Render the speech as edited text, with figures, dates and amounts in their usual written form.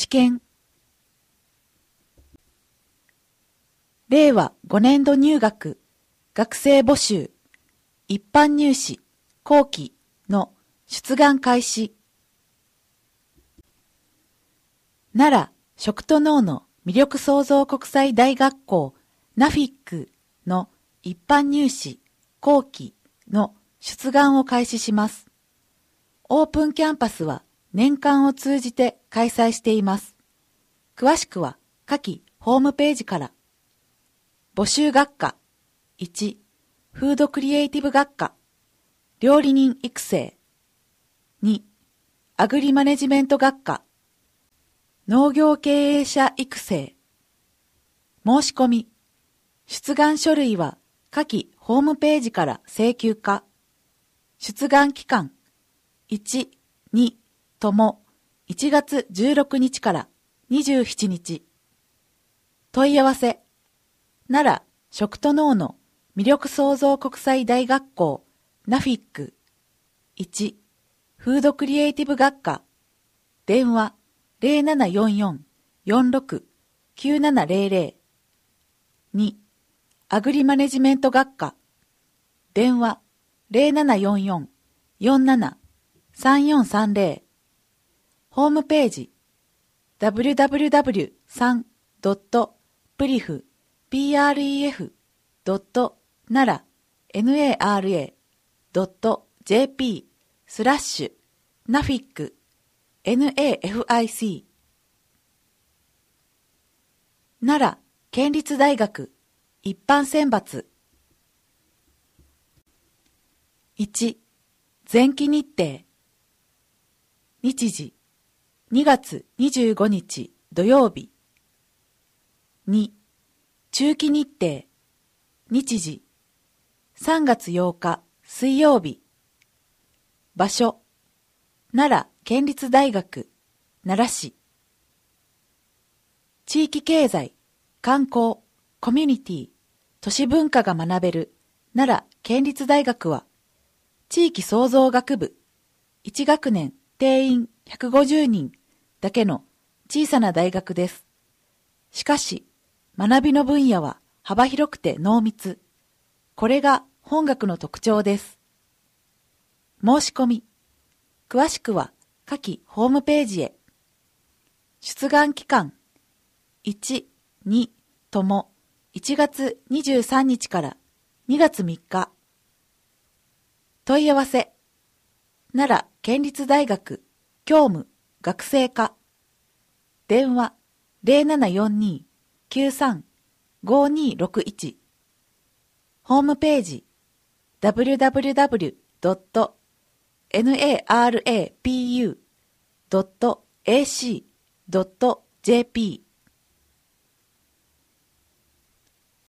試験。令和5年度入学、学生募集、一般入試、後期の出願開始。奈良食と農の魅力創造国際大学校ナフィックの一般入試、後期の出願を開始します。オープンキャンパスは年間を通じて開催しています。詳しくは下記ホームページから。募集学科1、フードクリエイティブ学科、料理人育成。2、アグリマネジメント学科、農業経営者育成。申し込み。出願書類は下記ホームページから請求可。出願期間1、2とも1月16日から27日。問い合わせ。奈良食と農の魅力創造国際大学校ナフィック。1、フードクリエイティブ学科。電話0744-46-9700。2、アグリマネジメント学科。電話0744-47-3430。ホームページ www.pref.nara.jp/nafic 奈良県立大学一般選抜。1、前期日程。日時2月25日土曜日。2、中期日程。日時3月8日水曜日。場所奈良県立大学奈良市。地域経済、観光、コミュニティ、都市文化が学べる奈良県立大学は、地域創造学部、1学年定員150人だけの小さな大学です。しかし、学びの分野は幅広くて濃密。これが本学の特徴です。申し込み。詳しくは下記ホームページへ。出願期間。1、2とも1月23日から2月3日。問い合わせ。奈良県立大学教務学生課。電話0742-93-5261。ホームページ www.narapu.ac.jp